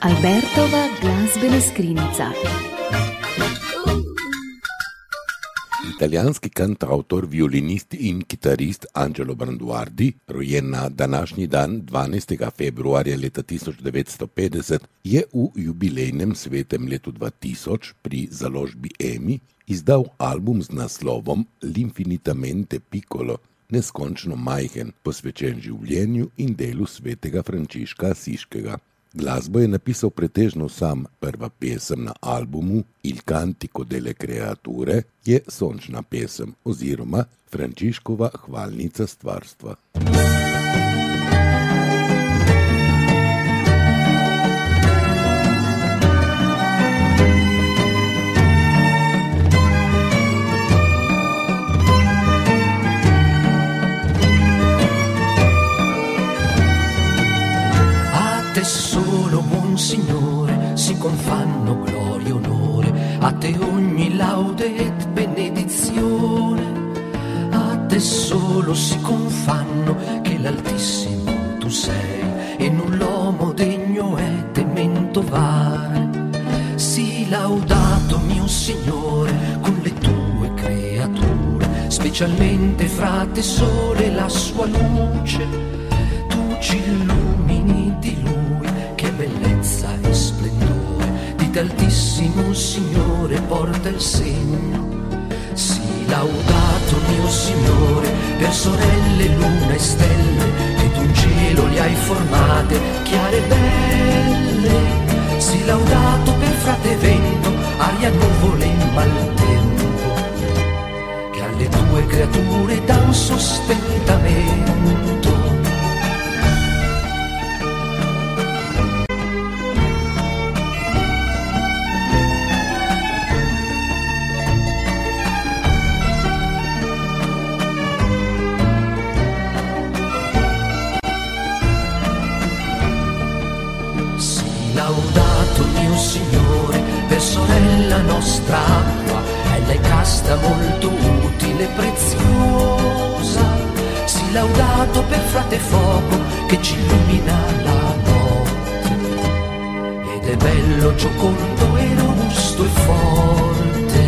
Albertova glazbena skrinjica. Italijanski kantautor, violinist in kitarist Angelo Branduardi, rojen na današnji dan 12. februarja leta 1950, je v jubilejnem svetem letu 2000 pri založbi EMI izdal album z naslovom L'Infinitamente Piccolo, neskončno majhen, posvečen življenju in delu svetega Frančiška Asiškega. Glasbo je napisal pretežno sam, prva pesem na albumu Il Cantico delle Creature je sončna pesem oziroma Frančiškova hvalnica stvarstva. Te solo, buon Signore, si confanno gloria e onore, a te ogni laude et benedizione. A te solo si confanno che l'Altissimo tu sei, e null'uomo degno è temento vare. Sii laudato, mio Signore, con le tue creature, specialmente fra te sole e la sua luce. Tu ci illumini di lui, bellezza e splendore, di t'altissimo Signore porta il segno. Sii laudato, mio Signore, per sorelle, luna e stelle, che tu in cielo li hai formate, chiare e belle. Sii laudato per frate vento, aria, nuvole e maltempo, che alle tue creature dan sostentamento. Laudato mio Signore, per sorella nostra acqua, ella è casta, molto utile e preziosa. Sii laudato per frate fuoco, che ci illumina la notte, ed è bello, giocondo e robusto e forte.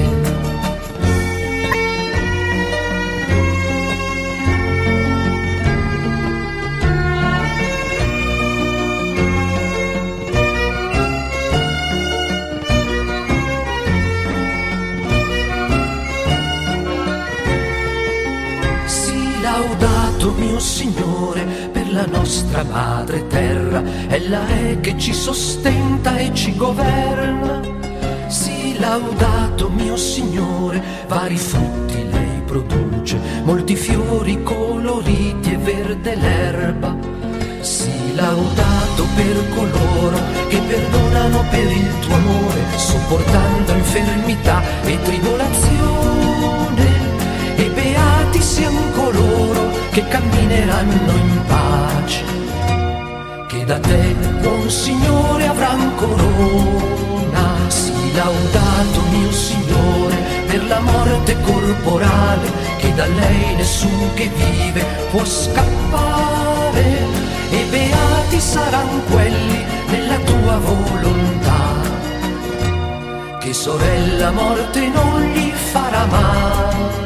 Laudato mio Signore, per la nostra madre terra, ella è che ci sostenta e ci governa. Sii laudato mio Signore, vari frutti lei produce, molti fiori coloriti e verde l'erba. Sii laudato per coloro che perdonano per il tuo amore, sopportando infermità e tribolazione. E beati siano coloro che cammineranno in pace, che da te, buon Signore, avran corona. Sii laudato mio Signore, per la morte corporale, che da lei nessun che vive può scappare. E beati saranno quelli nella tua volontà, che sorella morte non gli farà male.